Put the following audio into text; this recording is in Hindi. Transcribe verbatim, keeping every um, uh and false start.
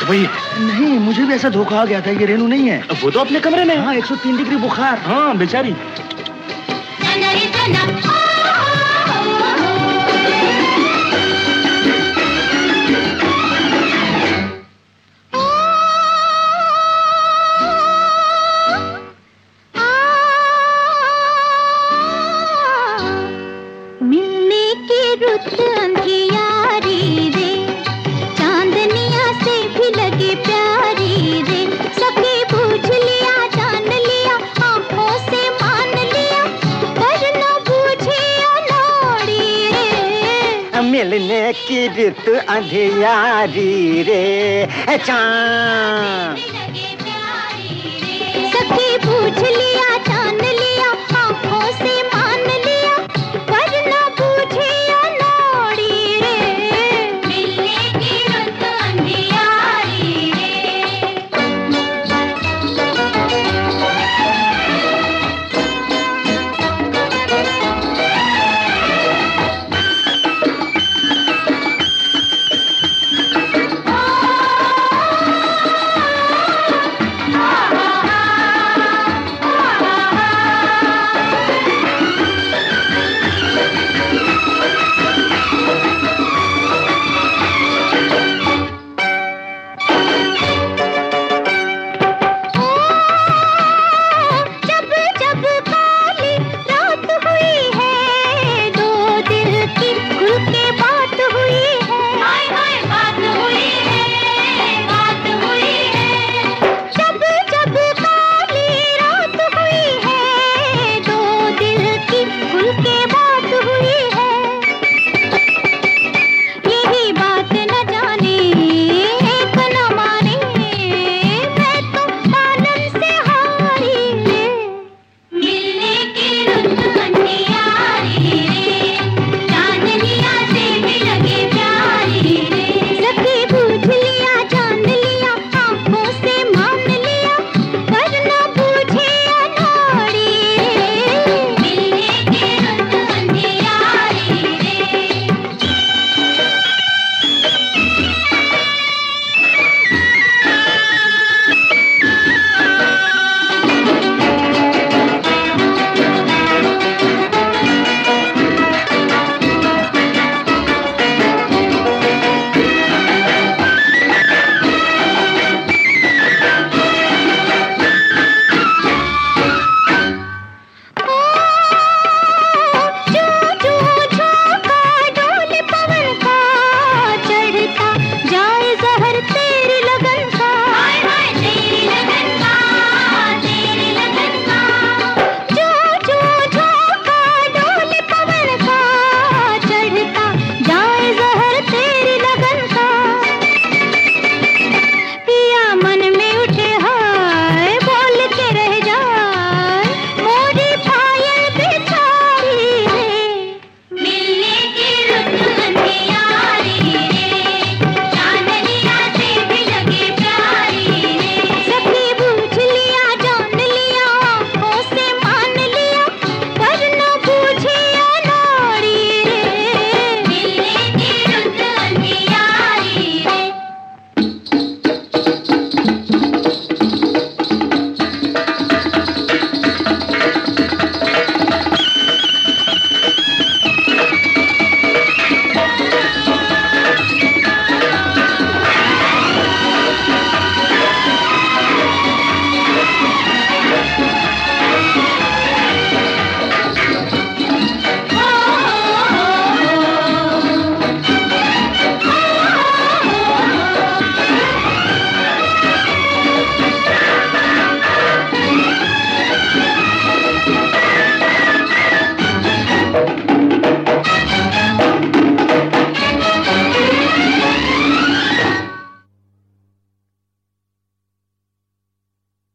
तो वही है। नहीं, मुझे भी ऐसा धोखा आ गया था, ये रेनू नहीं है। वो तो अपने कमरे में। हाँ, एक सौ तीन डिग्री बुखार। हाँ बेचारी। मिलने की रुत अंधियारी रे, चांदनिया से भी लगी प्यारी रे। सखी पूछ लिया, जान लिया, आंखों से मान लिया, पर न पूछे अनोड़ी रे। मिलने की रुत अंधियारी रे, चांद सखी पूछ लिया, जान लिया, आंखों से